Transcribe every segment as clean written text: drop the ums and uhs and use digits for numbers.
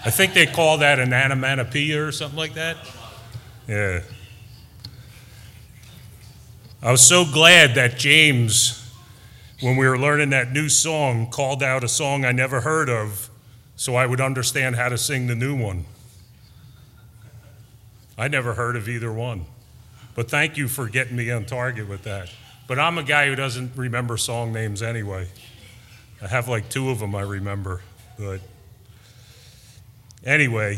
I think they call that an onomatopoeia or something like that. Yeah. I was so glad that James, when we were learning that new song, called out a song I never heard of so I would understand how to sing the new one. I never heard of either one. But thank you for getting me on target with that. But I'm a guy who doesn't remember song names anyway. I have like 2 of them I remember. But anyway,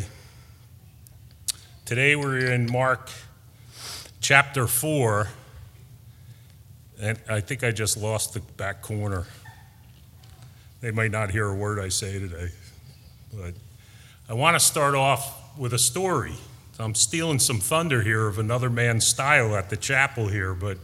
today we're in Mark chapter 4. And I think I just lost the back corner. They might not hear a word I say today. But I want to start off with a story. I'm stealing some thunder here of another man's style at the chapel here, but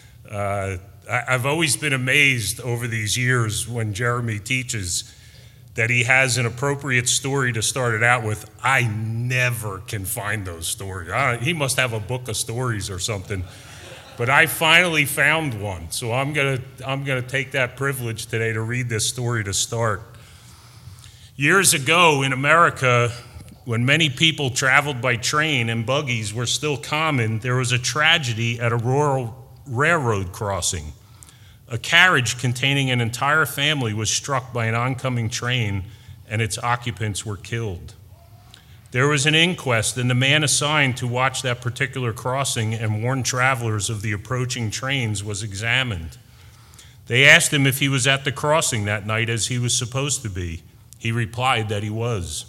I've always been amazed over these years when Jeremy teaches that he has an appropriate story to start it out with. I never can find those stories. He must have a book of stories or something, but I finally found one. So I'm gonna take that privilege today to read this story to start. Years ago in America, when many people traveled by train and buggies were still common, there was a tragedy at a rural railroad crossing. A carriage containing an entire family was struck by an oncoming train, and its occupants were killed. There was an inquest, and the man assigned to watch that particular crossing and warn travelers of the approaching trains was examined. They asked him if he was at the crossing that night as he was supposed to be. He replied that he was.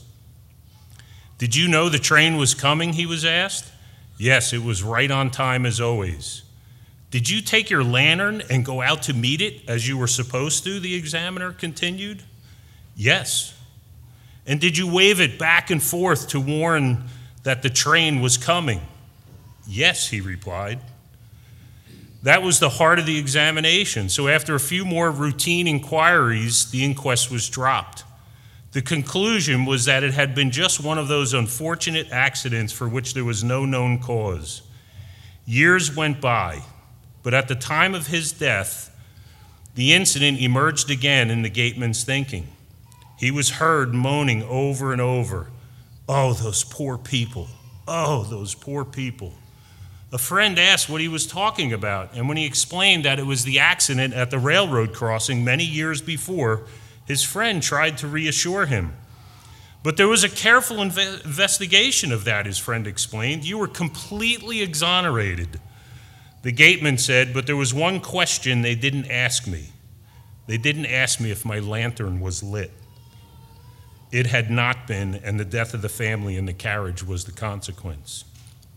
Did you know the train was coming, he was asked? Yes, it was right on time as always. Did you take your lantern and go out to meet it as you were supposed to, the examiner continued? Yes. And did you wave it back and forth to warn that the train was coming? Yes, he replied. That was the heart of the examination. So after a few more routine inquiries, the inquest was dropped. The conclusion was that it had been just one of those unfortunate accidents for which there was no known cause. Years went by, but at the time of his death, the incident emerged again in the gateman's thinking. He was heard moaning over and over, "Oh, those poor people. Oh, those poor people." A friend asked what he was talking about, and when he explained that it was the accident at the railroad crossing many years before, his friend tried to reassure him. But there was a careful investigation of that, his friend explained. You were completely exonerated. The gateman said, but there was one question they didn't ask me. They didn't ask me if my lantern was lit. It had not been, and the death of the family in the carriage was the consequence.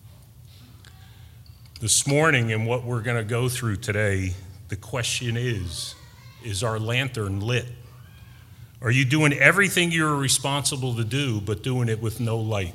This morning, and what we're going to go through today, the question is our lantern lit? Are you doing everything you're responsible to do, but doing it with no light?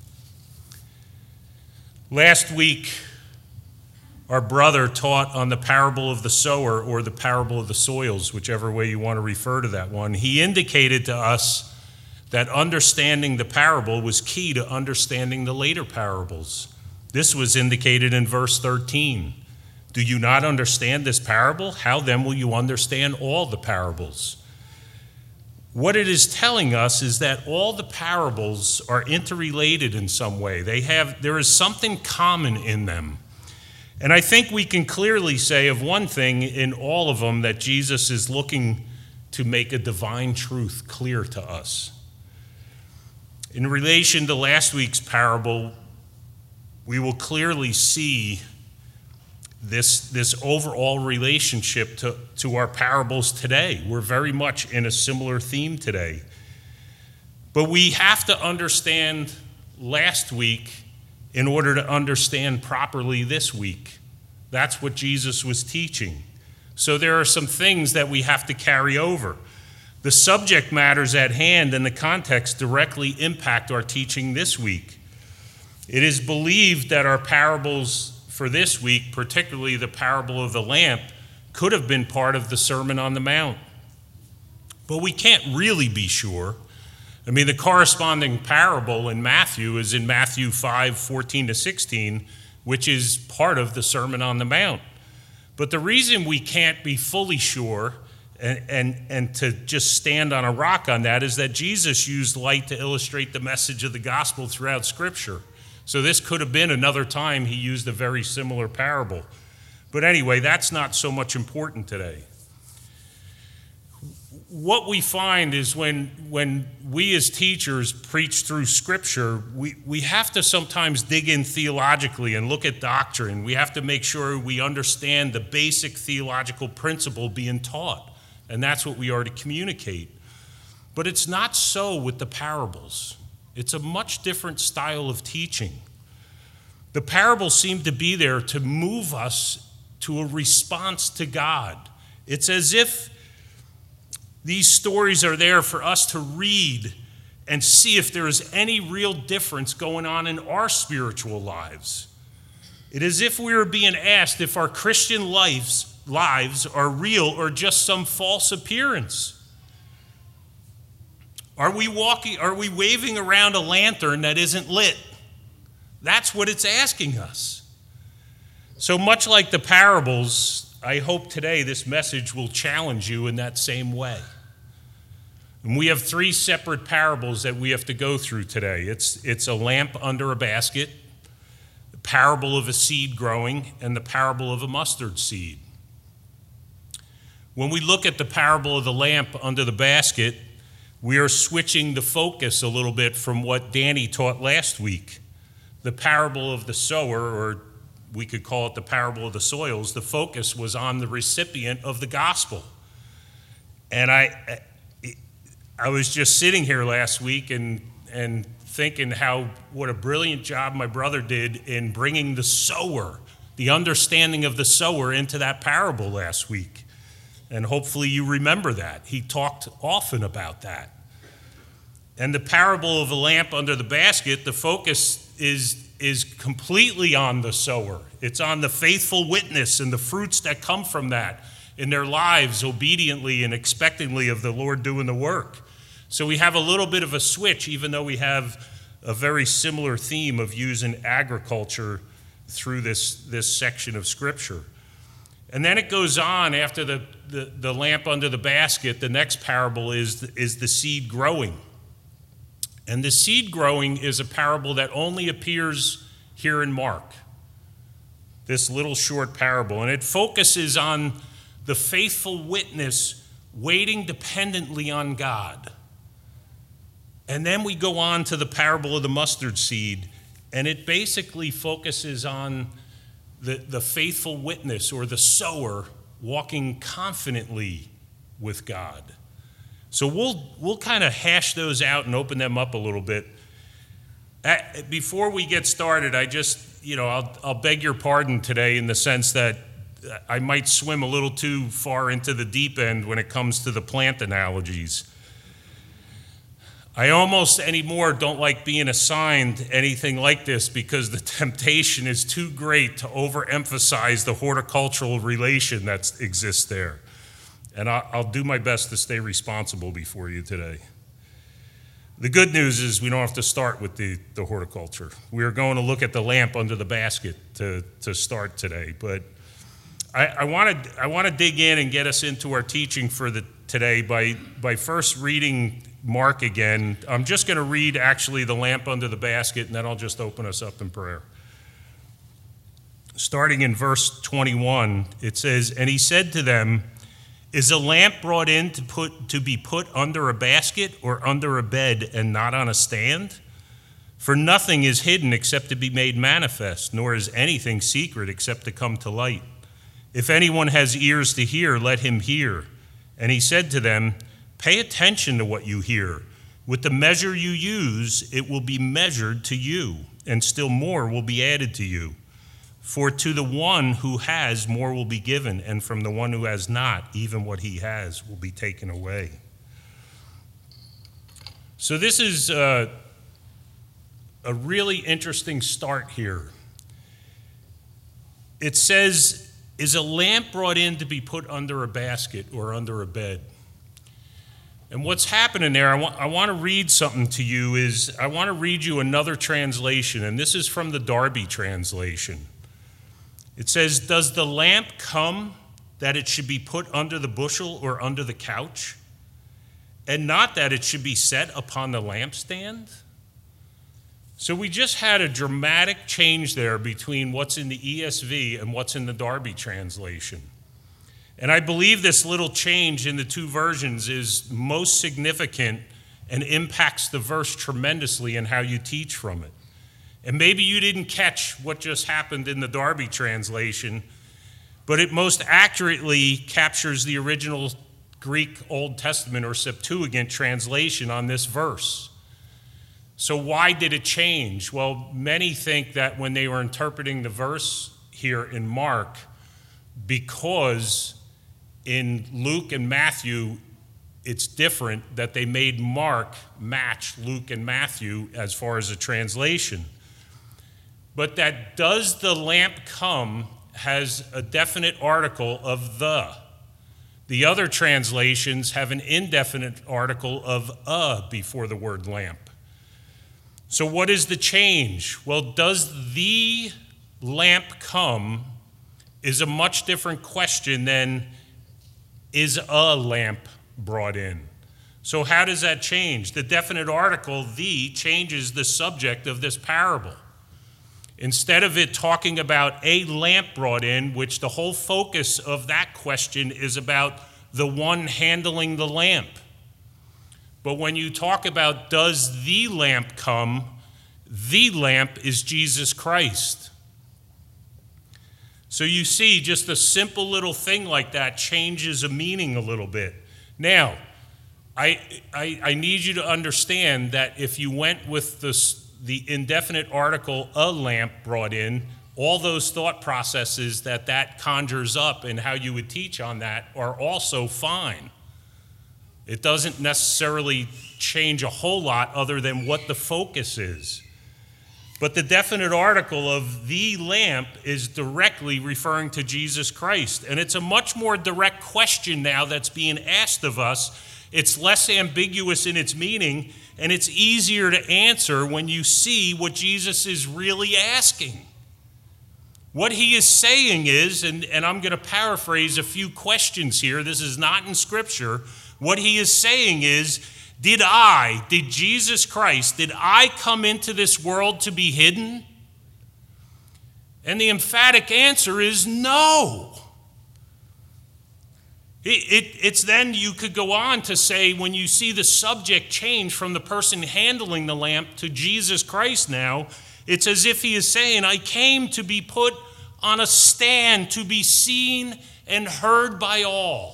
Last week, our brother taught on the parable of the sower, or the parable of the soils, whichever way you want to refer to that one. He indicated to us that understanding the parable was key to understanding the later parables. This was indicated in verse 13. Do you not understand this parable? How then will you understand all the parables? What it is telling us is that all the parables are interrelated in some way. There is something common in them. And I think we can clearly say of one thing in all of them, that Jesus is looking to make a divine truth clear to us. In relation to last week's parable, we will clearly see this overall relationship to our parables today. We're very much in a similar theme today. But we have to understand last week in order to understand properly this week. That's what Jesus was teaching. So there are some things that we have to carry over. The subject matters at hand and the context directly impact our teaching this week. It is believed that our parables for this week, particularly the parable of the lamp, could have been part of the Sermon on the Mount. But we can't really be sure. I mean, the corresponding parable in Matthew is in Matthew 5:14-16, which is part of the Sermon on the Mount. But the reason we can't be fully sure and to just stand on a rock on that is that Jesus used light to illustrate the message of the gospel throughout Scripture. So this could have been another time he used a very similar parable. But anyway, that's not so much important today. What we find is when we as teachers preach through Scripture, we have to sometimes dig in theologically and look at doctrine. We have to make sure we understand the basic theological principle being taught, and that's what we are to communicate. But it's not so with the parables. It's a much different style of teaching. The parables seem to be there to move us to a response to God. It's as if these stories are there for us to read and see if there is any real difference going on in our spiritual lives. It is as if we are being asked if our Christian lives are real or just some false appearance. Are we waving around a lantern that isn't lit? That's what it's asking us. So much like the parables, I hope today this message will challenge you in that same way. And we have 3 separate parables that we have to go through today. It's a lamp under a basket, the parable of a seed growing, and the parable of a mustard seed. When we look at the parable of the lamp under the basket, we are switching the focus a little bit from what Danny taught last week. The parable of the sower, or we could call it the parable of the soils, the focus was on the recipient of the gospel. And I was just sitting here last week and thinking what a brilliant job my brother did in bringing the sower, the understanding of the sower into that parable last week. And hopefully you remember that. He talked often about that. And the parable of the lamp under the basket, the focus is completely on the sower. It's on the faithful witness and the fruits that come from that in their lives obediently and expectantly of the Lord doing the work. So we have a little bit of a switch, even though we have a very similar theme of using agriculture through this section of Scripture. And then it goes on after the lamp under the basket. The next parable is the seed growing. And the seed growing is a parable that only appears here in Mark, this little short parable. And it focuses on the faithful witness waiting dependently on God. And then we go on to the parable of the mustard seed, and it basically focuses on the faithful witness or the sower walking confidently with God. So we'll kind of hash those out and open them up a little bit. Before we get started, I'll beg your pardon today in the sense that I might swim a little too far into the deep end when it comes to the plant analogies. I almost anymore don't like being assigned anything like this because the temptation is too great to overemphasize the horticultural relation that exists there. And I'll do my best to stay responsible before you today. The good news is we don't have to start with the horticulture. We are going to look at the lamp under the basket to start today. But I want to dig in and get us into our teaching for today by first reading Mark again. I'm just going to read actually the lamp under the basket, and then I'll just open us up in prayer. Starting in verse 21, it says, "And he said to them, 'Is a lamp brought in to be put under a basket or under a bed and not on a stand? For nothing is hidden except to be made manifest, nor is anything secret except to come to light. If anyone has ears to hear, let him hear.' And he said to them, 'Pay attention to what you hear. With the measure you use, it will be measured to you, and still more will be added to you. For to the one who has, more will be given, and from the one who has not, even what he has will be taken away.'" So this is a really interesting start here. It says, "Is a lamp brought in to be put under a basket or under a bed?" And what's happening there, I want to read something to you, I want to read you another translation, and this is from the Darby translation. It says, "Does the lamp come that it should be put under the bushel or under the couch, and not that it should be set upon the lampstand? So we just had a dramatic change there between what's in the ESV and what's in the Darby translation. And I believe this little change in the two versions is most significant and impacts the verse tremendously in how you teach from it. And maybe you didn't catch what just happened in the Darby translation, but it most accurately captures the original Greek Old Testament or Septuagint translation on this verse. So why did it change? Well, many think that when they were interpreting the verse here in Mark, because in Luke and Matthew, it's different, that they made Mark match Luke and Matthew as far as a translation. But that "does the lamp come" has a definite article of "the." The other translations have an indefinite article of before the word lamp. So what is the change? Well, "does the lamp come" is a much different question than "is a lamp brought in?" So how does that change? The definite article, "the," changes the subject of this parable. Instead of it talking about a lamp brought in, which the whole focus of that question is about the one handling the lamp. But when you talk about "does the lamp come," the lamp is Jesus Christ. So you see, just a simple little thing like that changes a meaning a little bit. Now, I need you to understand that if you went with the indefinite article "a lamp brought in," all those thought processes that conjures up and how you would teach on that are also fine. It doesn't necessarily change a whole lot other than what the focus is. But the definite article of "the lamp" is directly referring to Jesus Christ. And it's a much more direct question now that's being asked of us. It's less ambiguous in its meaning, and it's easier to answer when you see what Jesus is really asking. What he is saying is, and I'm going to paraphrase a few questions here, this is not in Scripture. What he is saying is, did Jesus Christ, did I come into this world to be hidden? And the emphatic answer is no. It's then you could go on to say, when you see the subject change from the person handling the lamp to Jesus Christ now, it's as if he is saying, I came to be put on a stand, to be seen and heard by all.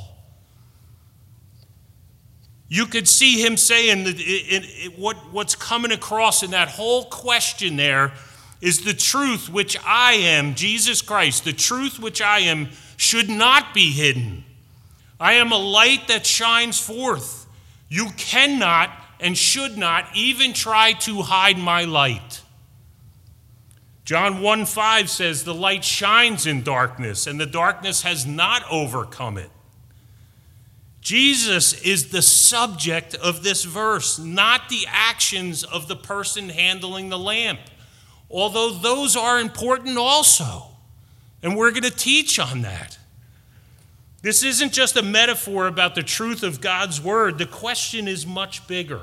You could see him saying that what's coming across in that whole question there is the truth which I am, Jesus Christ, the truth which I am should not be hidden. I am a light that shines forth. You cannot and should not even try to hide my light. John 1:5 says, the light shines in darkness, and the darkness has not overcome it. Jesus is the subject of this verse, not the actions of the person handling the lamp, although those are important also, and we're going to teach on that. This isn't just a metaphor about the truth of God's word. The question is much bigger.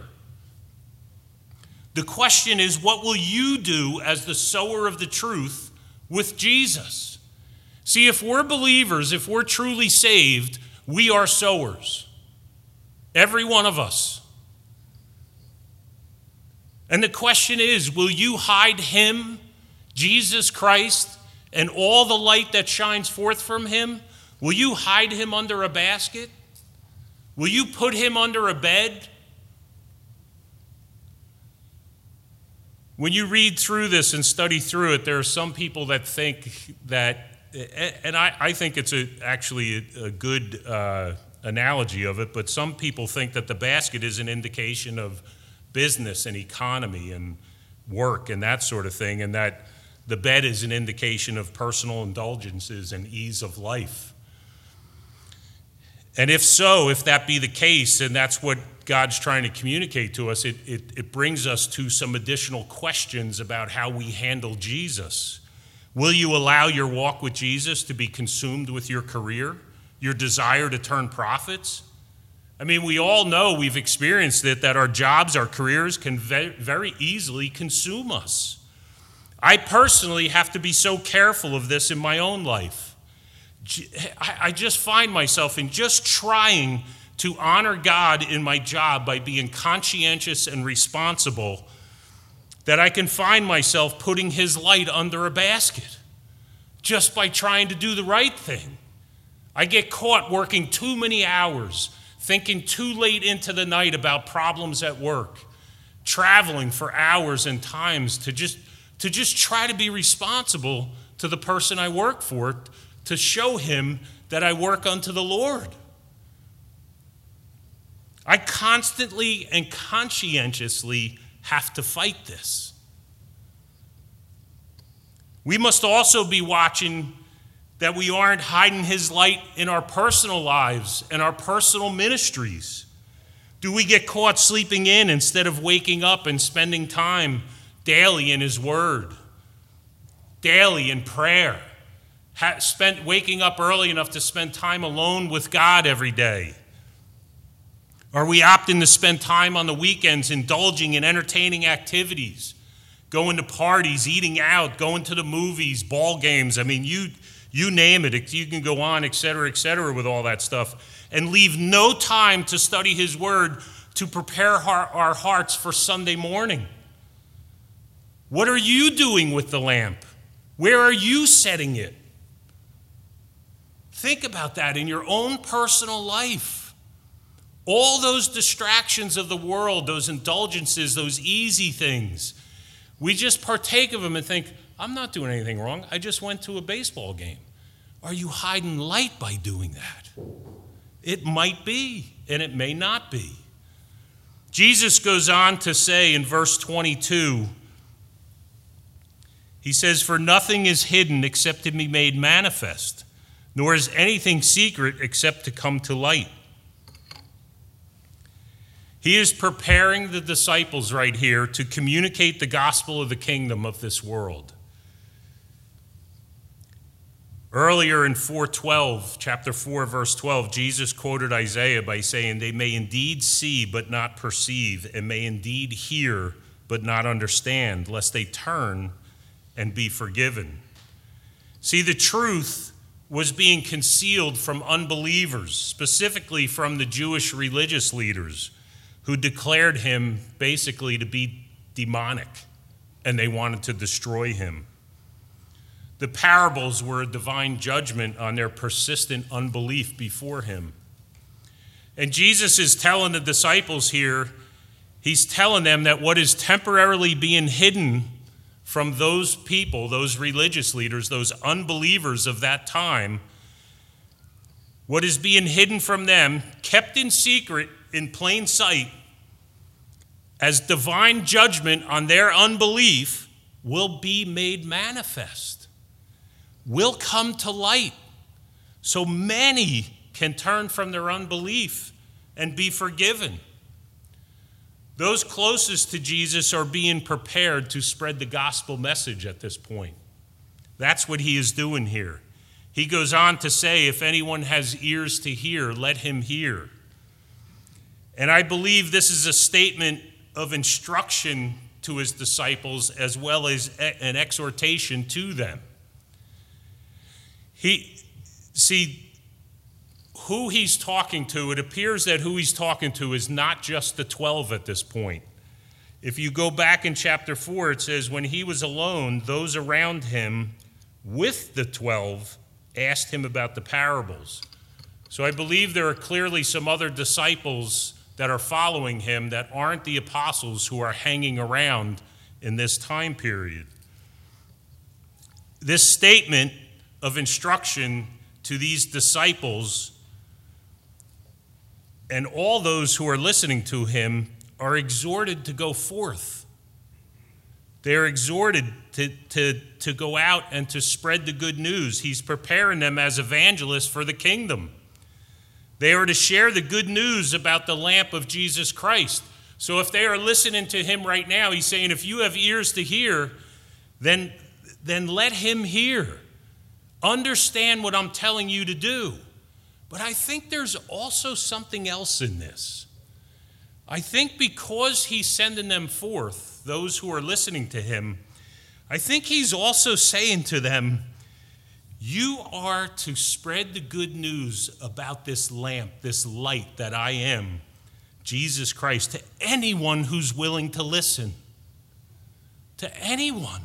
The question is, what will you do as the sower of the truth with Jesus? See, if we're believers, if we're truly saved, we are sowers. Every one of us. And the question is, will you hide him, Jesus Christ, and all the light that shines forth from him? Will you hide him under a basket? Will you put him under a bed? When you read through this and study through it, there are some people that think that, and I think it's actually a good analogy of it, but some people think that the basket is an indication of business and economy and work and that sort of thing, and that the bed is an indication of personal indulgences and ease of life. And if so, if that be the case, and that's what God's trying to communicate to us, it brings us to some additional questions about how we handle Jesus. Will you allow your walk with Jesus to be consumed with your career, your desire to turn prophets? I mean, we all know, we've experienced it, that our jobs, our careers can very easily consume us. I personally have to be so careful of this in my own life. I just find myself in just trying to honor God in my job by being conscientious and responsible, that I can find myself putting his light under a basket just by trying to do the right thing. I get caught working too many hours, thinking too late into the night about problems at work, traveling for hours and times to just try to be responsible to the person I work for, to show him that I work unto the Lord. I constantly and conscientiously have to fight this. We must also be watching that we aren't hiding his light in our personal lives and our personal ministries. Do we get caught sleeping in instead of waking up and spending time daily in his word, daily in prayer, waking up early enough to spend time alone with God every day? Are we opting to spend time on the weekends indulging in entertaining activities, going to parties, eating out, going to the movies, ball games? I mean, you name it. You can go on, et cetera, with all that stuff, and leave no time to study his word to prepare our hearts for Sunday morning. What are you doing with the lamp? Where are you setting it? Think about that in your own personal life. All those distractions of the world, those indulgences, those easy things, we just partake of them and think, I'm not doing anything wrong. I just went to a baseball game. Are you hiding light by doing that? It might be, and it may not be. Jesus goes on to say in verse 22, he says, "For nothing is hidden except to be made manifest, nor is anything secret except to come to light." He is preparing the disciples right here to communicate the gospel of the kingdom of this world. Earlier in chapter 4, verse 12, Jesus quoted Isaiah by saying, "They may indeed see but not perceive, and may indeed hear but not understand, lest they turn and be forgiven." See, the truth was being concealed from unbelievers, specifically from the Jewish religious leaders, who declared him basically to be demonic, and they wanted to destroy him. The parables were a divine judgment on their persistent unbelief before him. And Jesus is telling the disciples here, he's telling them that what is temporarily being hidden from those people, those religious leaders, those unbelievers of that time, what is being hidden from them, kept in secret, in plain sight, as divine judgment on their unbelief, will be made manifest, will come to light, so many can turn from their unbelief and be forgiven. Those closest to Jesus are being prepared to spread the gospel message at this point. That's what he is doing here. He goes on to say, if anyone has ears to hear, let him hear. And I believe this is a statement of instruction to his disciples as well as an exhortation to them. Who he's talking to, it appears that who he's talking to is not just the 12 at this point. If you go back in chapter 4, it says, when he was alone, those around him with the 12 asked him about the parables. So I believe there are clearly some other disciples that are following him that aren't the apostles who are hanging around in this time period. This statement of instruction to these disciples and all those who are listening to him are exhorted to go forth. They're exhorted to go out and to spread the good news. He's preparing them as evangelists for the kingdom. They are to share the good news about the lamp of Jesus Christ. So if they are listening to him right now, he's saying, if you have ears to hear, then let him hear. Understand what I'm telling you to do. But I think there's also something else in this. I think because he's sending them forth, those who are listening to him, I think he's also saying to them, you are to spread the good news about this lamp, this light that I am, Jesus Christ, to anyone who's willing to listen. To anyone.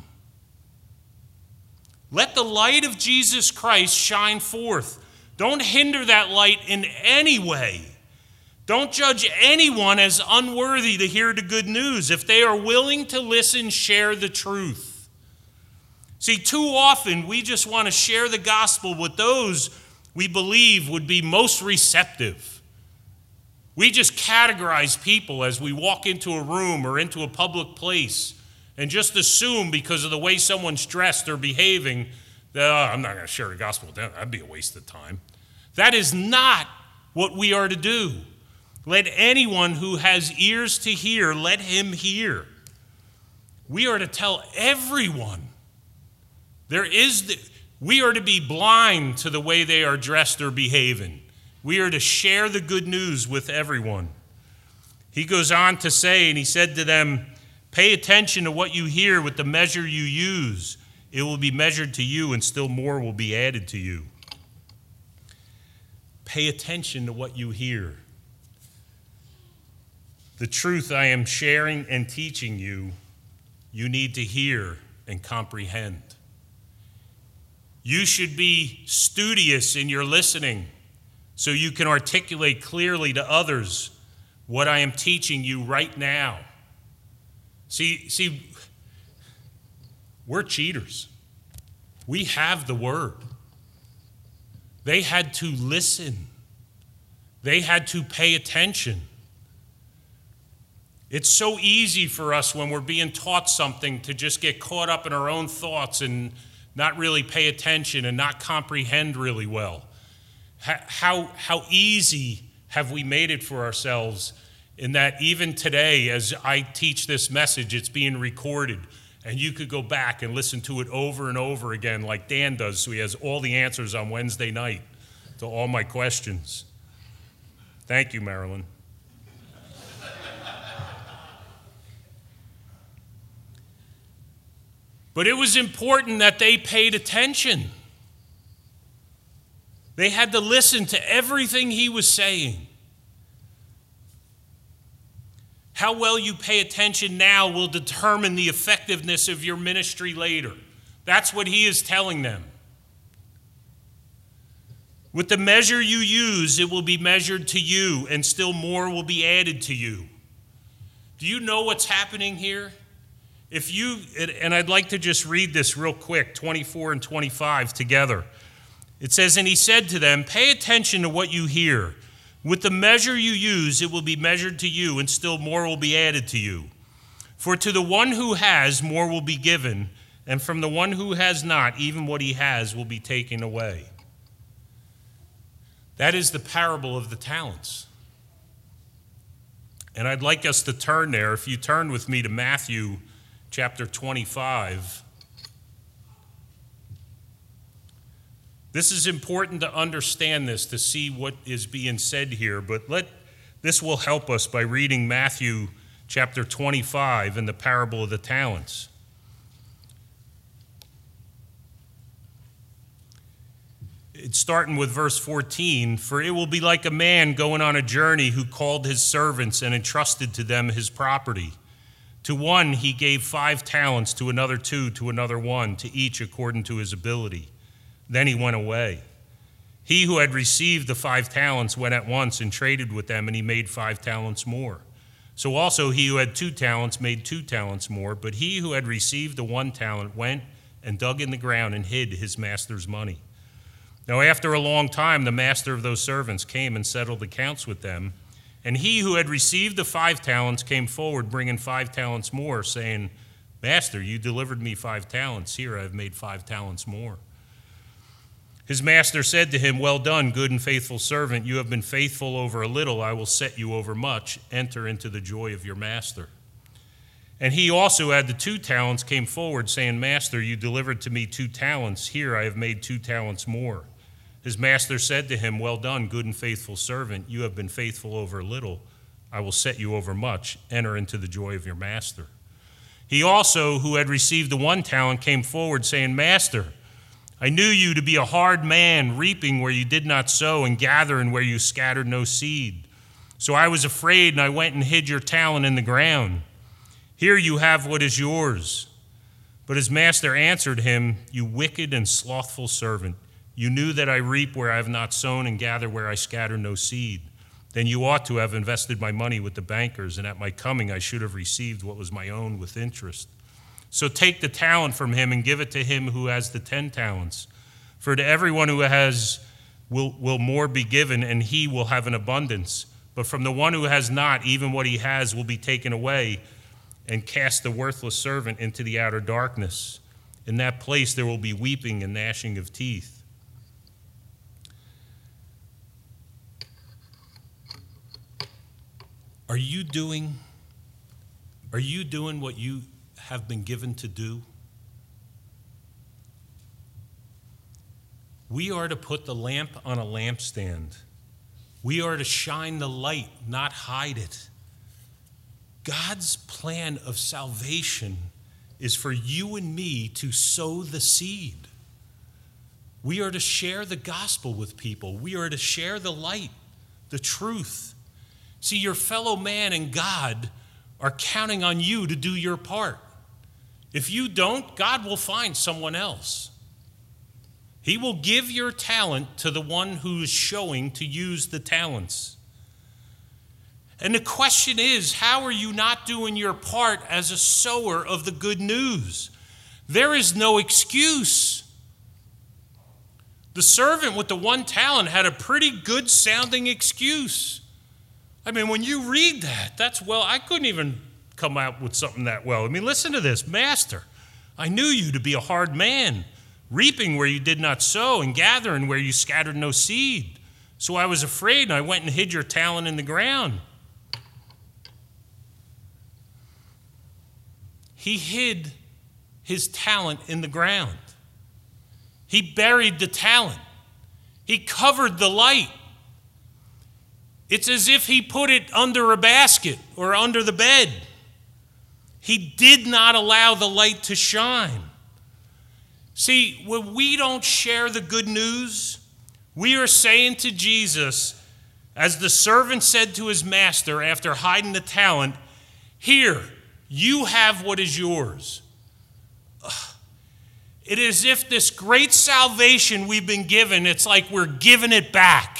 Let the light of Jesus Christ shine forth. Don't hinder that light in any way. Don't judge anyone as unworthy to hear the good news. If they are willing to listen, share the truth. See, too often we just want to share the gospel with those we believe would be most receptive. We just categorize people as we walk into a room or into a public place and just assume because of the way someone's dressed or behaving that, I'm not going to share the gospel with them. That'd be a waste of time. That is not what we are to do. Let anyone who has ears to hear, let him hear. We are to tell everyone. We are to be blind to the way they are dressed or behaving. We are to share the good news with everyone. He goes on to say, and he said to them, pay attention to what you hear with the measure you use. It will be measured to you, and still more will be added to you. Pay attention to what you hear. The truth I am sharing and teaching you, you need to hear and comprehend. You should be studious in your listening so you can articulate clearly to others what I am teaching you right now. See, we're cheaters. We have the word. They had to listen. They had to pay attention. It's so easy for us when we're being taught something to just get caught up in our own thoughts and not really pay attention and not comprehend really well. How easy have we made it for ourselves in that even today, as I teach this message, it's being recorded, and you could go back and listen to it over and over again like Dan does, so he has all the answers on Wednesday night to all my questions. Thank you, Marilyn. But it was important that they paid attention. They had to listen to everything he was saying. How well you pay attention now will determine the effectiveness of your ministry later. That's what he is telling them. With the measure you use, it will be measured to you, and still more will be added to you. Do you know what's happening here? And I'd like to just read this real quick, 24 and 25 together. It says, and he said to them, pay attention to what you hear. With the measure you use, it will be measured to you, and still more will be added to you. For to the one who has, more will be given, and from the one who has not, even what he has will be taken away. That is the parable of the talents. And I'd like us to turn there. If you turn with me to Matthew chapter 25. This is important to understand this, to see what is being said here, but this will help us by reading Matthew chapter 25 and the parable of the talents. It's starting with verse 14. For it will be like a man going on a journey who called his servants and entrusted to them his property. To one he gave 5 talents, to another 2, to another 1, to each according to his ability. Then he went away. He who had received the 5 talents went at once and traded with them, and he made 5 talents more. So also he who had 2 talents made 2 talents more. But he who had received the 1 talent went and dug in the ground and hid his master's money. Now after a long time the master of those servants came and settled accounts with them. And he who had received the 5 talents came forward, bringing 5 talents more, saying, Master, you delivered me 5 talents. Here I have made 5 talents more. His master said to him, well done, good and faithful servant. You have been faithful over a little. I will set you over much. Enter into the joy of your master. And he also had the 2 talents, came forward, saying, Master, you delivered to me 2 talents. Here I have made 2 talents more. His master said to him, 'Well done, good and faithful servant. You have been faithful over little. I will set you over much. Enter into the joy of your master.' He also, who had received the 1 talent, came forward, saying, 'Master, I knew you to be a hard man, reaping where you did not sow and gathering where you scattered no seed. So I was afraid, and I went and hid your talent in the ground. Here you have what is yours.' But his master answered him, 'You wicked and slothful servant. You knew that I reap where I have not sown and gather where I scatter no seed. Then you ought to have invested my money with the bankers, and at my coming I should have received what was my own with interest. So take the talent from him and give it to him who has the 10 talents. For to everyone who has will more be given, and he will have an abundance. But from the one who has not, even what he has will be taken away. And cast the worthless servant into the outer darkness. In that place there will be weeping and gnashing of teeth.'" Are you doing what you have been given to do? We are to put the lamp on a lampstand. We are to shine the light, not hide it. God's plan of salvation is for you and me to sow the seed. We are to share the gospel with people. We are to share the light, the truth. See, your fellow man and God are counting on you to do your part. If you don't, God will find someone else. He will give your talent to the one who is showing to use the talents. And the question is, how are you not doing your part as a sower of the good news? There is no excuse. The servant with the 1 talent had a pretty good sounding excuse. I mean, when you read that, I couldn't even come out with something that well. I mean, listen to this. "Master, I knew you to be a hard man, reaping where you did not sow and gathering where you scattered no seed. So I was afraid, and I went and hid your talent in the ground." He hid his talent in the ground. He buried the talent. He covered the light. It's as if he put it under a basket or under the bed. He did not allow the light to shine. See, when we don't share the good news, we are saying to Jesus, as the servant said to his master after hiding the talent, "Here, you have what is yours." It is as if this great salvation we've been given, it's like we're giving it back.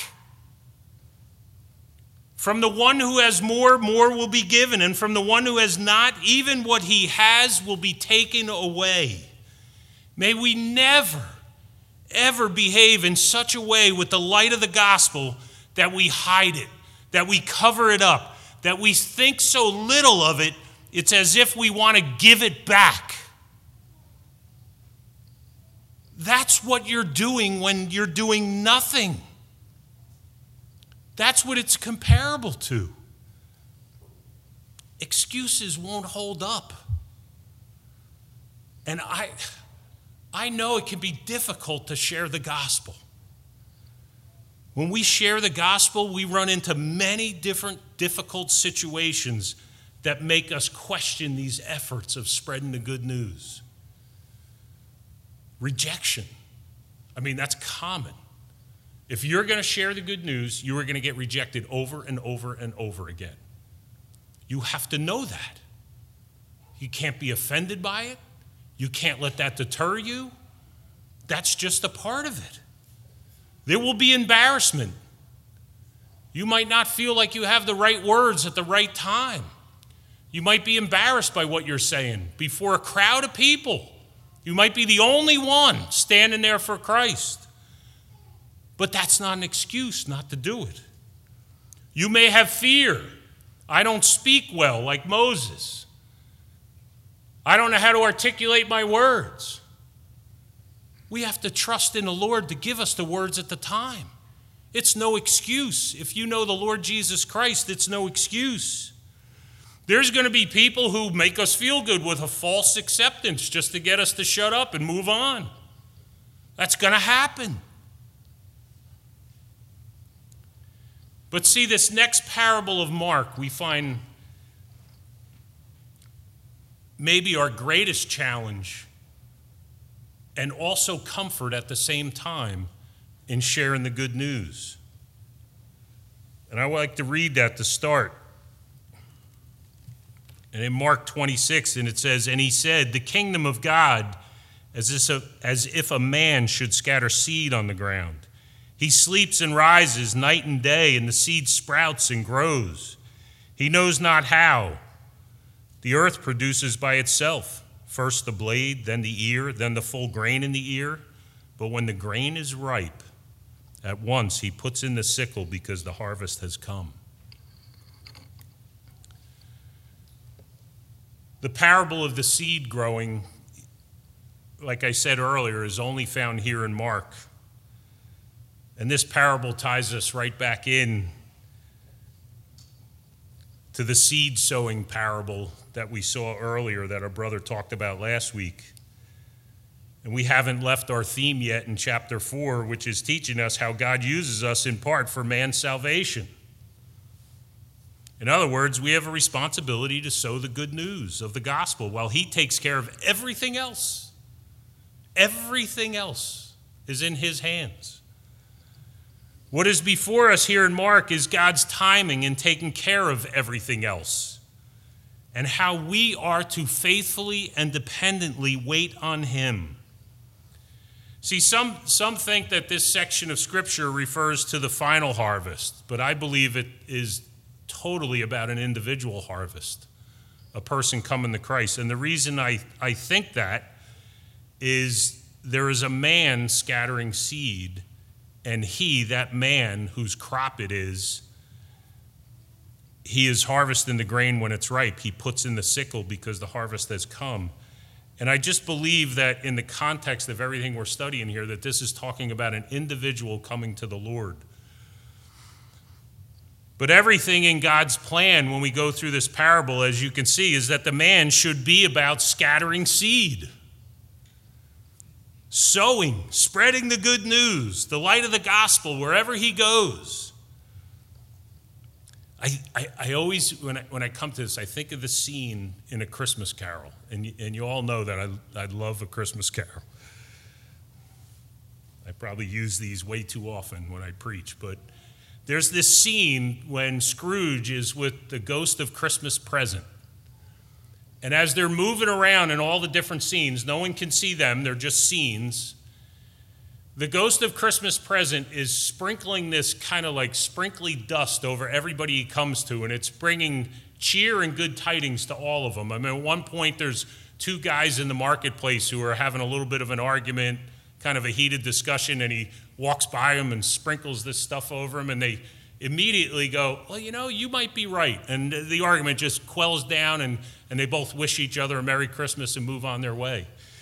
From the one who has more, more will be given. And from the one who has not, even what he has will be taken away. May we never, ever behave in such a way with the light of the gospel that we hide it, that we cover it up, that we think so little of it, it's as if we want to give it back. That's what you're doing when you're doing nothing. That's what it's comparable to. Excuses won't hold up. And I know it can be difficult to share the gospel. When we share the gospel, we run into many different difficult situations that make us question these efforts of spreading the good news. Rejection. I mean, that's common. If you're going to share the good news, you are going to get rejected over and over and over again. You have to know that. You can't be offended by it. You can't let that deter you. That's just a part of it. There will be embarrassment. You might not feel like you have the right words at the right time. You might be embarrassed by what you're saying before a crowd of people. You might be the only one standing there for Christ. But that's not an excuse not to do it. You may have fear. I don't speak well like Moses. I don't know how to articulate my words. We have to trust in the Lord to give us the words at the time. It's no excuse. If you know the Lord Jesus Christ, it's no excuse. There's going to be people who make us feel good with a false acceptance just to get us to shut up and move on. That's going to happen. But see, this next parable of Mark, we find maybe our greatest challenge and also comfort at the same time in sharing the good news. And I would like to read that to start. And in Mark 26, and it says, "And he said, the kingdom of God, as if a man should scatter seed on the ground. He sleeps and rises night and day, and the seed sprouts and grows. He knows not how. The earth produces by itself, first the blade, then the ear, then the full grain in the ear. But when the grain is ripe, at once he puts in the sickle because the harvest has come." The parable of the seed growing, like I said earlier, is only found here in Mark. And this parable ties us right back in to the seed sowing parable that we saw earlier that our brother talked about last week. And we haven't left our theme yet in chapter 4, which is teaching us how God uses us in part for man's salvation. In other words, we have a responsibility to sow the good news of the gospel while he takes care of everything else. Everything else is in his hands. What is before us here in Mark is God's timing in taking care of everything else, and how we are to faithfully and dependently wait on him. See, some think that this section of Scripture refers to the final harvest, but I believe it is totally about an individual harvest, a person coming to Christ. And the reason I think that is there is a man scattering seed, and he, that man whose crop it is, he is harvesting the grain when it's ripe. He puts in the sickle because the harvest has come. And I just believe that in the context of everything we're studying here, that this is talking about an individual coming to the Lord. But everything in God's plan when we go through this parable, as you can see, is that the man should be about scattering seed. Sowing, spreading the good news, the light of the gospel wherever he goes. I always, when I come to this, I think of the scene in A Christmas Carol. And you all know that I love A Christmas Carol. I probably use these way too often when I preach, but there's this scene when Scrooge is with the ghost of Christmas Present. And as they're moving around in all the different scenes, no one can see them, they're just scenes. The ghost of Christmas Present is sprinkling this kind of like sprinkly dust over everybody he comes to, and it's bringing cheer and good tidings to all of them. I mean, at one point there's two guys in the marketplace who are having a little bit of an argument, kind of a heated discussion, and he walks by them and sprinkles this stuff over them, and they immediately go, "Well, you might be right." And the argument just quells down, and they both wish each other a Merry Christmas and move on their way.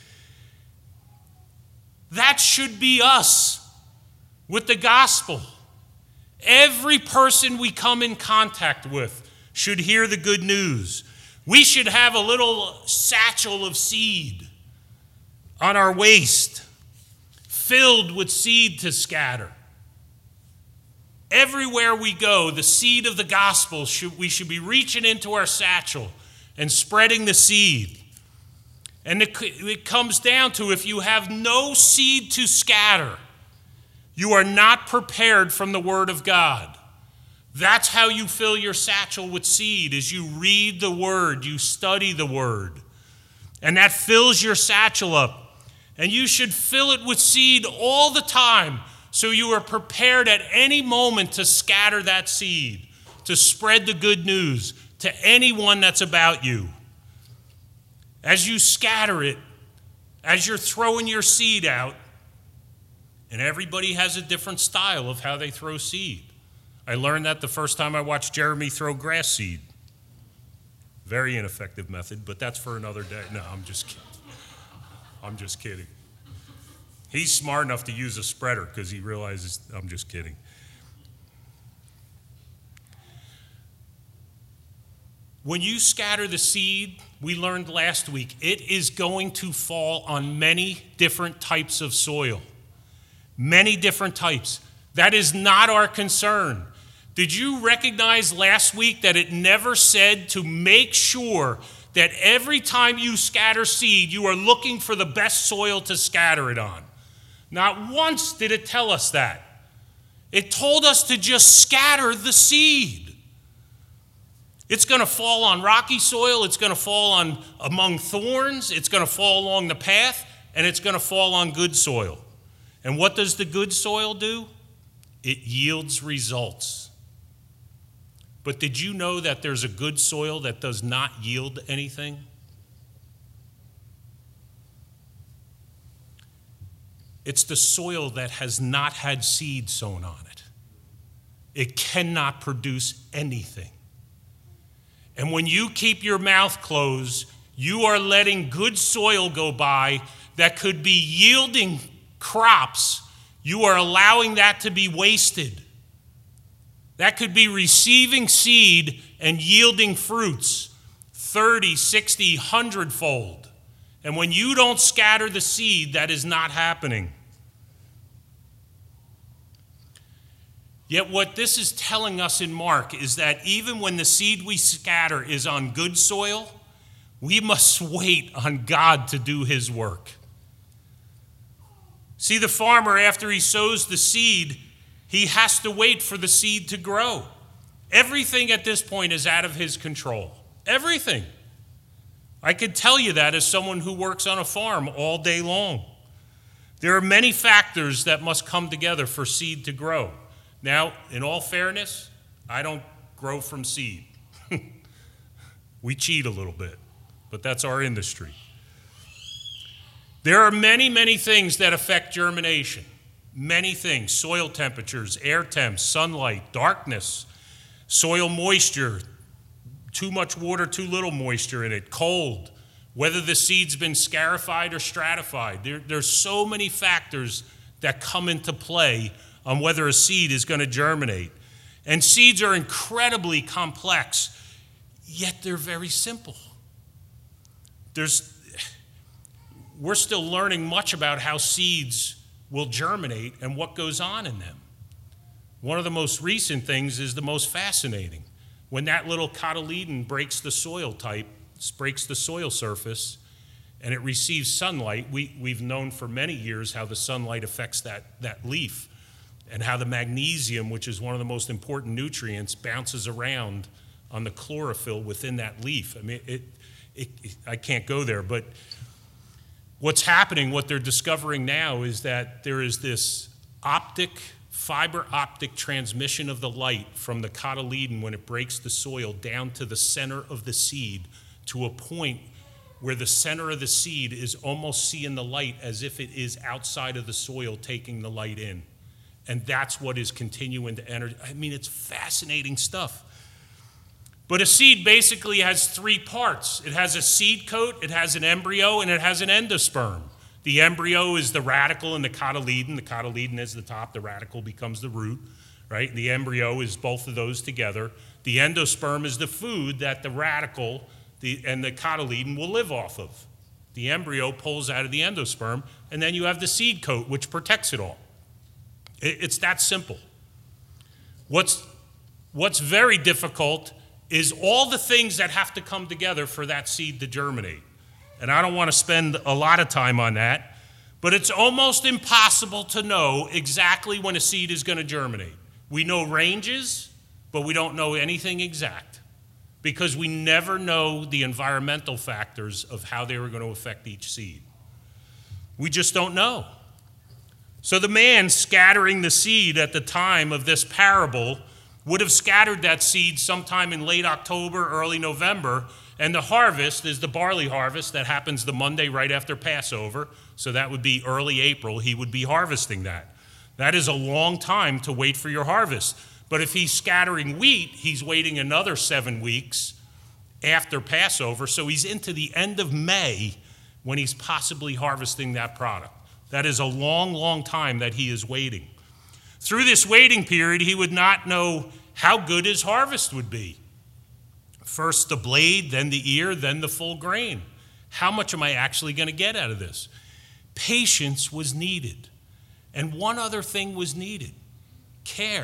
That should be us with the gospel. Every person we come in contact with should hear the good news. We should have a little satchel of seed on our waist, filled with seed to scatter. Everywhere we go, the seed of the gospel, we should be reaching into our satchel and spreading the seed. And it comes down to, if you have no seed to scatter, you are not prepared from the Word of God. That's how you fill your satchel with seed, is you read the Word, you study the Word. And that fills your satchel up. And you should fill it with seed all the time, so you are prepared at any moment to scatter that seed, to spread the good news to anyone that's about you. As you scatter it, as you're throwing your seed out, and everybody has a different style of how they throw seed. I learned that the first time I watched Jeremy throw grass seed. Very ineffective method, but that's for another day. No, I'm just kidding. I'm just kidding. He's smart enough to use a spreader because he realizes I'm just kidding. When you scatter the seed, we learned last week, it is going to fall on many different types of soil. Many different types. That is not our concern. Did you recognize last week that it never said to make sure that every time you scatter seed, you are looking for the best soil to scatter it on? Not once did it tell us that. It told us to just scatter the seed. It's going to fall on rocky soil, it's going to fall on among thorns, it's going to fall along the path, and it's going to fall on good soil. And what does the good soil do? It yields results. But did you know that there's a good soil that does not yield anything? It's the soil that has not had seed sown on it. It cannot produce anything. And when you keep your mouth closed, you are letting good soil go by that could be yielding crops. You are allowing that to be wasted. That could be receiving seed and yielding fruits 30, 60, 100-fold. And when you don't scatter the seed, that is not happening. Yet what this is telling us in Mark is that even when the seed we scatter is on good soil, we must wait on God to do his work. See, the farmer, after he sows the seed, he has to wait for the seed to grow. Everything at this point is out of his control. Everything. I could tell you that as someone who works on a farm all day long. There are many factors that must come together for seed to grow. Now, in all fairness, I don't grow from seed. We cheat a little bit, but that's our industry. There are many, many things that affect germination. Many things: soil temperatures, air temps, sunlight, darkness, soil moisture, too much water, too little moisture in it, cold, whether the seed's been scarified or stratified. There's so many factors that come into play on whether a seed is going to germinate. And seeds are incredibly complex, yet they're very simple. We're still learning much about how seeds will germinate and what goes on in them. One of the most recent things is the most fascinating. When that little cotyledon breaks the soil type, breaks the soil surface, and it receives sunlight, we've known for many years how the sunlight affects that leaf, and how the magnesium, which is one of the most important nutrients, bounces around on the chlorophyll within that leaf. I mean, I can't go there, but what's happening, what they're discovering now, is that there is this fiber optic transmission of the light from the cotyledon when it breaks the soil down to the center of the seed, to a point where the center of the seed is almost seeing the light as if it is outside of the soil taking the light in. And that's what is continuing to enter. I mean, it's fascinating stuff. But a seed basically has three parts. It has a seed coat, it has an embryo, and it has an endosperm. The embryo is the radicle in the cotyledon. The cotyledon is the top, the radicle becomes the root, right? The embryo is both of those together. The endosperm is the food that the radicle and the cotyledon will live off of. The embryo pulls out of the endosperm, and then you have the seed coat, which protects it all. It's that simple. What's very difficult is all the things that have to come together for that seed to germinate. And I don't want to spend a lot of time on that, but it's almost impossible to know exactly when a seed is going to germinate. We know ranges, but we don't know anything exact, because we never know the environmental factors of how they were going to affect each seed. We just don't know. So the man scattering the seed at the time of this parable would have scattered that seed sometime in late October, early November, and the harvest is the barley harvest that happens the Monday right after Passover, so that would be early April. He would be harvesting that. That is a long time to wait for your harvest. But if he's scattering wheat, he's waiting another 7 weeks after Passover, so he's into the end of May when he's possibly harvesting that product. That is a long, long time that he is waiting. Through this waiting period, he would not know how good his harvest would be. First the blade, then the ear, then the full grain. How much am I actually going to get out of this? Patience was needed. And one other thing was needed: care.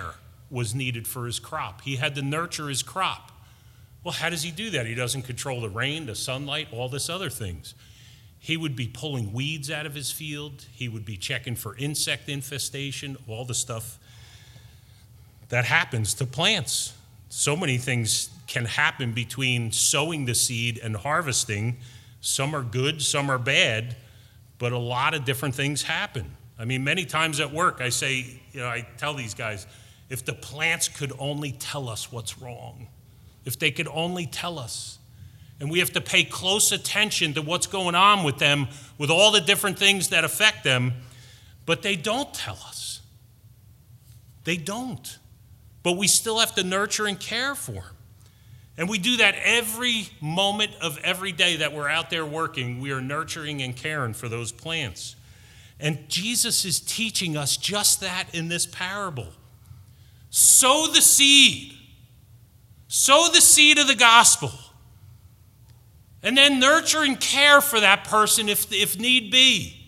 was needed for his crop. He had to nurture his crop. Well, how does he do that? He doesn't control the rain, the sunlight, all this other things. He would be pulling weeds out of his field. He would be checking for insect infestation, all the stuff that happens to plants. So many things can happen between sowing the seed and harvesting. Some are good, some are bad, but a lot of different things happen. I mean, many times at work, I say, I tell these guys, if the plants could only tell us what's wrong, if they could only tell us. And we have to pay close attention to what's going on with them, with all the different things that affect them, but they don't tell us. They don't. But we still have to nurture and care for them. And we do that every moment of every day that we're out there working. We are nurturing and caring for those plants. And Jesus is teaching us just that in this parable. Sow the seed. Sow the seed of the gospel. And then nurture and care for that person if need be.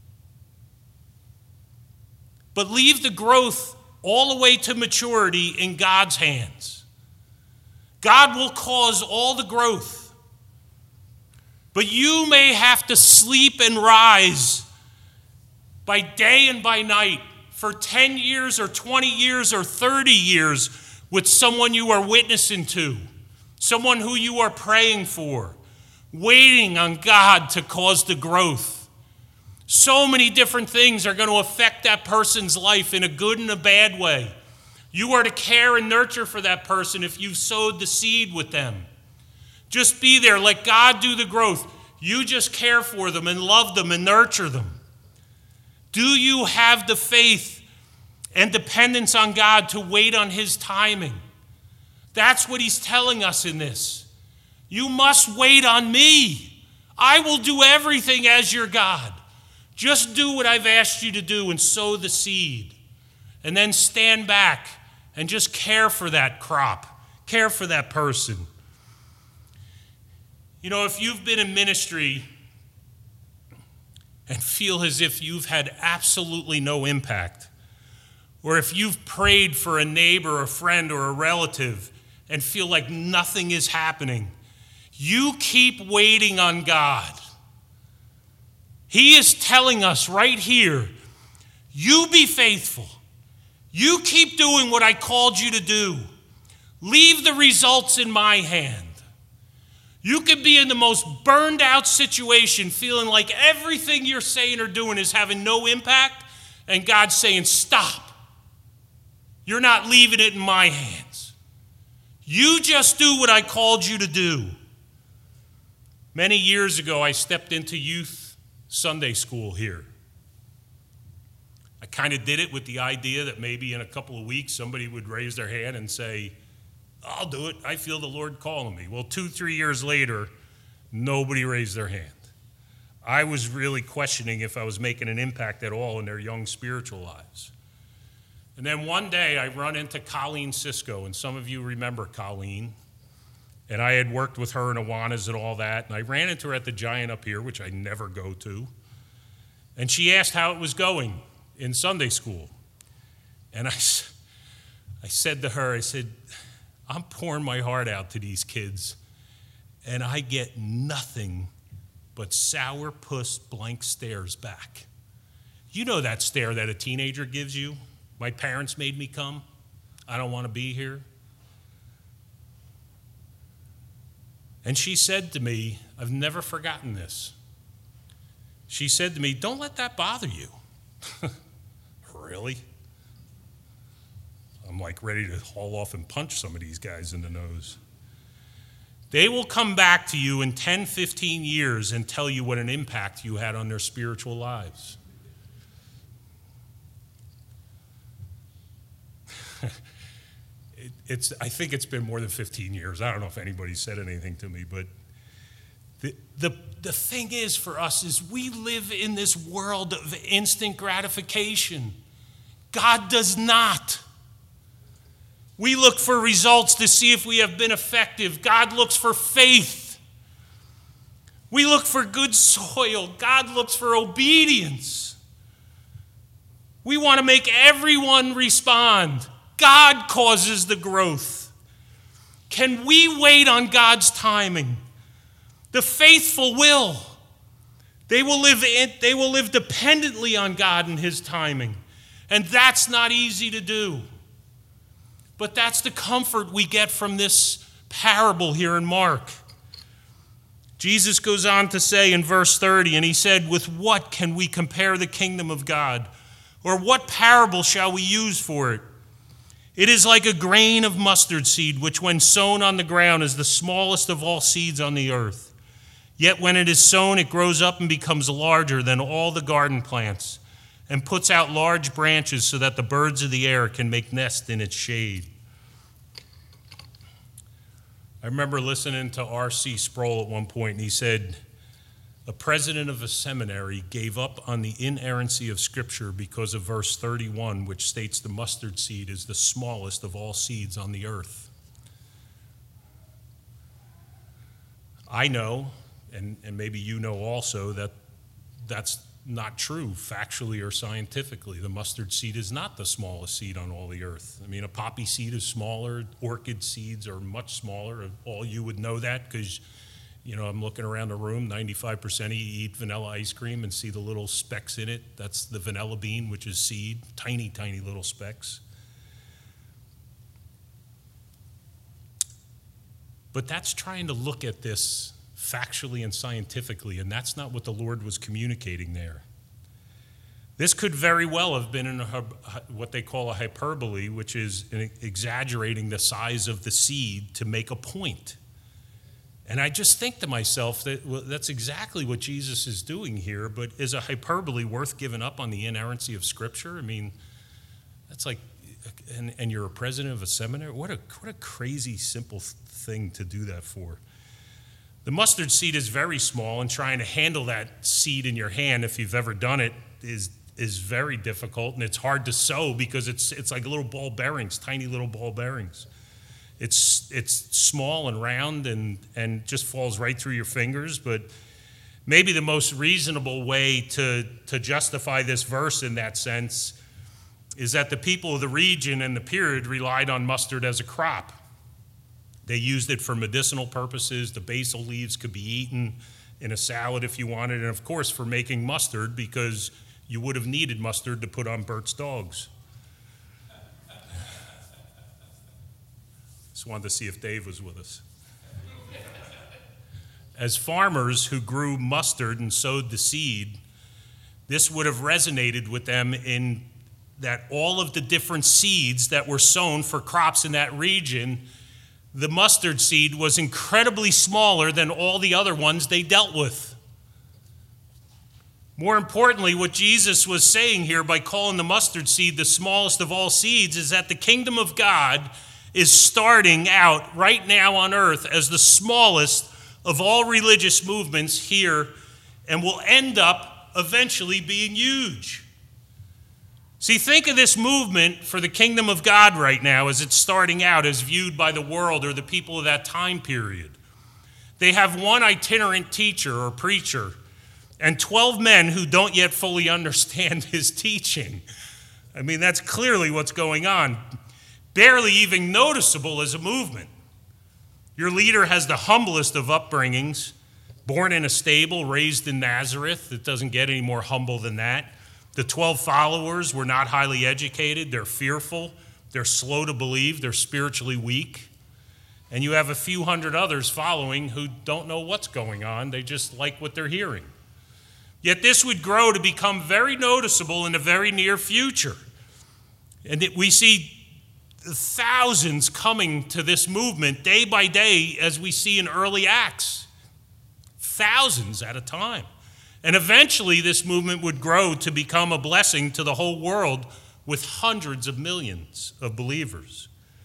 But leave the growth all the way to maturity in God's hands. God will cause all the growth. But you may have to sleep and rise by day and by night for 10 years or 20 years or 30 years with someone you are witnessing to, someone who you are praying for, waiting on God to cause the growth. So many different things are going to affect that person's life in a good and a bad way. You are to care and nurture for that person if you've sowed the seed with them. Just be there. Let God do the growth. You just care for them and love them and nurture them. Do you have the faith and dependence on God to wait on his timing? That's what he's telling us in this. You must wait on me. I will do everything as your God. Just do what I've asked you to do and sow the seed. And then stand back and just care for that crop. Care for that person. If you've been in ministry and feel as if you've had absolutely no impact, or if you've prayed for a neighbor, a friend, or a relative and feel like nothing is happening, you keep waiting on God. He is telling us right here, you be faithful. You keep doing what I called you to do. Leave the results in my hand. You could be in the most burned out situation, feeling like everything you're saying or doing is having no impact, and God's saying, stop. You're not leaving it in my hands. You just do what I called you to do. Many years ago, I stepped into youth Sunday school here. I kind of did it with the idea that maybe in a couple of weeks somebody would raise their hand and say, I'll do it. I feel the Lord calling me. Well, 2-3 years later, nobody raised their hand. I was really questioning if I was making an impact at all in their young spiritual lives. And then one day I run into Colleen Cisco, and some of you remember Colleen. And I had worked with her in Awanas and all that. And I ran into her at the Giant up here, which I never go to. And she asked how it was going in Sunday school. And I said to her, I'm pouring my heart out to these kids. And I get nothing but sourpuss blank stares back. You know that stare that a teenager gives you? My parents made me come. I don't want to be here. And she said to me, I've never forgotten this. She said to me, don't let that bother you. Really? I'm like ready to haul off and punch some of these guys in the nose. They will come back to you in 10, 15 years and tell you what an impact you had on their spiritual lives. I think it's been more than 15 years. I don't know if anybody said anything to me, but the thing is for us is we live in this world of instant gratification. God does not. We look for results to see if we have been effective. God looks for faith. We look for good soil. God looks for obedience. We want to make everyone respond. God causes the growth. Can we wait on God's timing? The faithful will. They will live dependently on God and his timing. And that's not easy to do. But that's the comfort we get from this parable here in Mark. Jesus goes on to say in verse 30, and he said, with what can we compare the kingdom of God? Or what parable shall we use for it? It is like a grain of mustard seed, which when sown on the ground is the smallest of all seeds on the earth. Yet when it is sown, it grows up and becomes larger than all the garden plants, and puts out large branches so that the birds of the air can make nest in its shade. I remember listening to R.C. Sproul at one point, and he said, a president of a seminary gave up on the inerrancy of Scripture because of verse 31, which states the mustard seed is the smallest of all seeds on the earth. I know, and maybe you know also, that that's not true factually or scientifically. The mustard seed is not the smallest seed on all the earth. I mean, a poppy seed is smaller. Orchid seeds are much smaller. All you would know that because, I'm looking around the room. 95% of you eat vanilla ice cream and see the little specks in it. That's the vanilla bean, which is seed. Tiny, tiny little specks. But that's trying to look at this factually and scientifically, and that's not what the Lord was communicating there. This could very well have been what they call a hyperbole, which is exaggerating the size of the seed to make a point. And I just think to myself that's exactly what Jesus is doing here, but is a hyperbole worth giving up on the inerrancy of Scripture? I mean, that's like, and you're a president of a seminary? What a crazy simple thing to do that for. The mustard seed is very small, and trying to handle that seed in your hand, if you've ever done it, is very difficult, and it's hard to sow because it's like little ball bearings, tiny little ball bearings. It's small and round and just falls right through your fingers, but maybe the most reasonable way to justify this verse in that sense is that the people of the region and the period relied on mustard as a crop. They used it for medicinal purposes. The basil leaves could be eaten in a salad if you wanted, and of course for making mustard, because you would have needed mustard to put on Bert's dogs. Just wanted to see if Dave was with us. As farmers who grew mustard and sowed the seed, this would have resonated with them in that all of the different seeds that were sown for crops in that region, the mustard seed was incredibly smaller than all the other ones they dealt with. More importantly, what Jesus was saying here by calling the mustard seed the smallest of all seeds is that the kingdom of God is starting out right now on earth as the smallest of all religious movements here, and will end up eventually being huge. See, think of this movement for the kingdom of God right now as it's starting out, as viewed by the world or the people of that time period. They have one itinerant teacher or preacher and 12 men who don't yet fully understand his teaching. I mean, that's clearly what's going on. Barely even noticeable as a movement. Your leader has the humblest of upbringings, born in a stable, raised in Nazareth. It doesn't get any more humble than that. The 12 followers were not highly educated. They're fearful. They're slow to believe. They're spiritually weak. And you have a few hundred others following who don't know what's going on. They just like what they're hearing. Yet this would grow to become very noticeable in the very near future. And we see thousands coming to this movement day by day, as we see in early Acts. Thousands at a time. And eventually this movement would grow to become a blessing to the whole world with hundreds of millions of believers.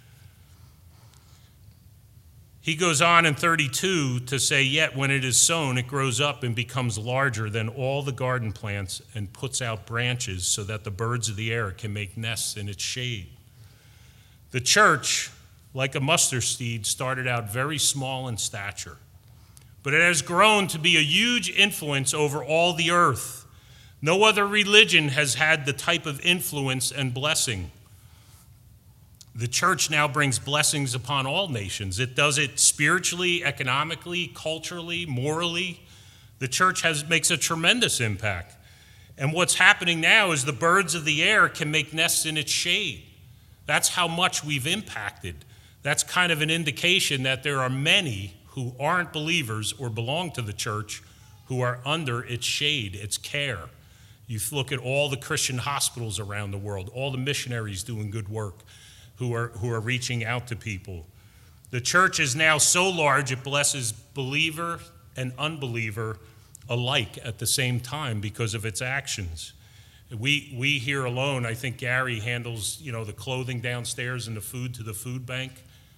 He goes on in 32 to say, yet when it is sown, it grows up and becomes larger than all the garden plants and puts out branches so that the birds of the air can make nests in its shade. The church, like a mustard seed, started out very small in stature, but it has grown to be a huge influence over all the earth. No other religion has had the type of influence and blessing. The church now brings blessings upon all nations. It does it spiritually, economically, culturally, morally. The church makes a tremendous impact. And what's happening now is the birds of the air can make nests in its shade. That's how much we've impacted. That's kind of an indication that there are many who aren't believers or belong to the church who are under its shade, its care. You look at all the Christian hospitals around the world, all the missionaries doing good work who are reaching out to people. The church is now so large it blesses believer and unbeliever alike at the same time because of its actions. We here alone, I think Gary handles, the clothing downstairs and the food to the food bank.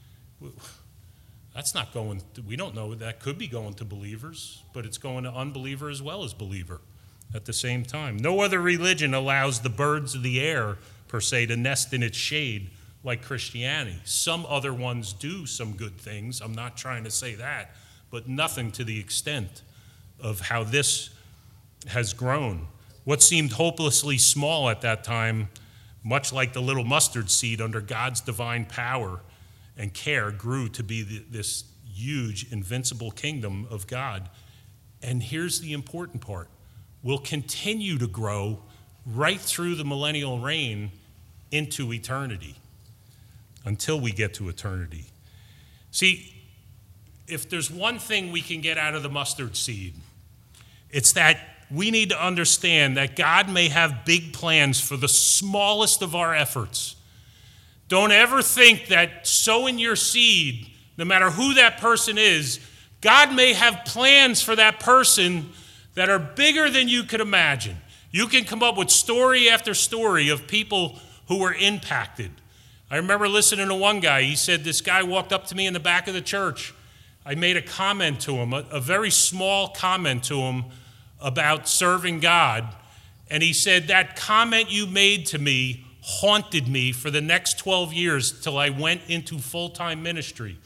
That's not going to, we don't know, that could be going to believers, but it's going to unbeliever as well as believer at the same time. No other religion allows the birds of the air, per se, to nest in its shade like Christianity. Some other ones do some good things. I'm not trying to say that, but nothing to the extent of how this has grown. What seemed hopelessly small at that time, much like the little mustard seed under God's divine power and care, grew to be this huge, invincible kingdom of God. And here's the important part. Will continue to grow right through the millennial reign into eternity, until we get to eternity. See, if there's one thing we can get out of the mustard seed, it's that we need to understand that God may have big plans for the smallest of our efforts. Don't ever think that sowing your seed, no matter who that person is, God may have plans for that person that are bigger than you could imagine. You can come up with story after story of people who were impacted. I remember listening to one guy. He said, this guy walked up to me in the back of the church. I made a comment to him, a very small comment to him about serving God. And he said, that comment you made to me haunted me for the next 12 years till I went into full-time ministry.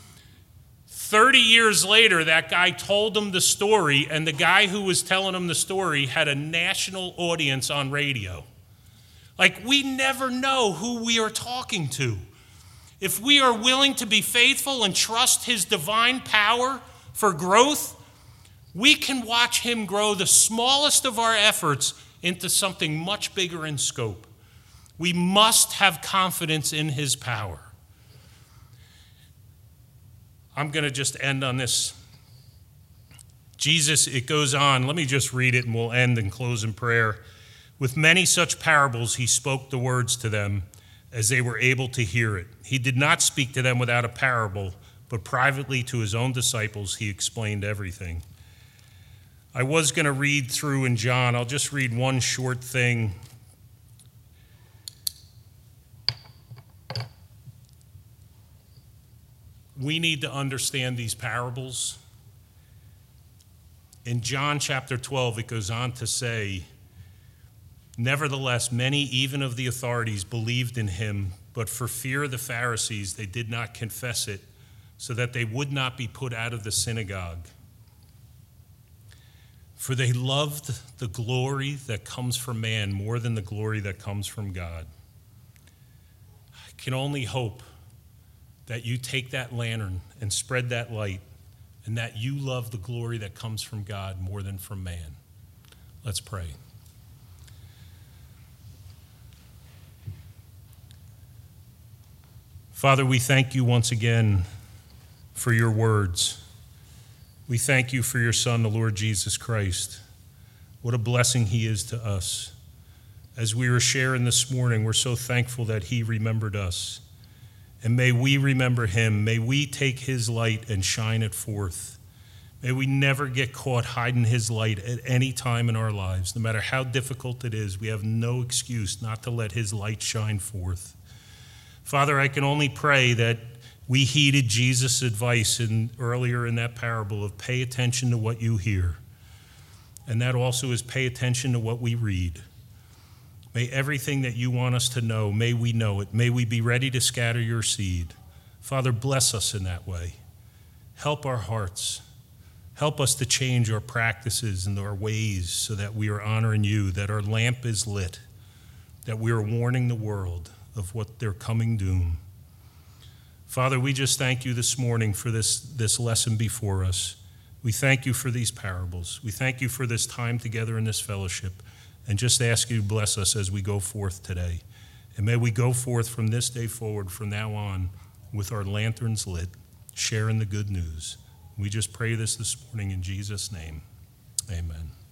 30 years later, that guy told him the story, and the guy who was telling him the story had a national audience on radio. Like, we never know who we are talking to. If we are willing to be faithful and trust his divine power for growth, we can watch him grow the smallest of our efforts into something much bigger in scope. We must have confidence in his power. I'm going to just end on this. Jesus, it goes on. Let me just read it and we'll end and close in prayer. With many such parables, he spoke the words to them as they were able to hear it. He did not speak to them without a parable, but privately to his own disciples, he explained everything. I was going to read through in John. I'll just read one short thing. We need to understand these parables. In John chapter 12, it goes on to say, nevertheless, many even of the authorities believed in him, but for fear of the Pharisees, they did not confess it, so that they would not be put out of the synagogue. For they loved the glory that comes from man more than the glory that comes from God. I can only hope that you take that lantern and spread that light, and that you love the glory that comes from God more than from man. Let's pray. Father, we thank you once again for your words. We thank you for your Son, the Lord Jesus Christ. What a blessing he is to us. As we were sharing this morning, we're so thankful that he remembered us. And may we remember him. May we take his light and shine it forth. May we never get caught hiding his light at any time in our lives. No matter how difficult it is, we have no excuse not to let his light shine forth. Father, I can only pray that we heeded Jesus' advice earlier in that parable of pay attention to what you hear. And that also is pay attention to what we read. May everything that you want us to know, may we know it. May we be ready to scatter your seed. Father, bless us in that way. Help our hearts. Help us to change our practices and our ways so that we are honoring you, that our lamp is lit, that we are warning the world of what their coming doom. Father, we just thank you this morning for this lesson before us. We thank you for these parables. We thank you for this time together in this fellowship, and just ask you to bless us as we go forth today. And may we go forth from this day forward, from now on, with our lanterns lit, sharing the good news. We just pray this morning in Jesus' name. Amen.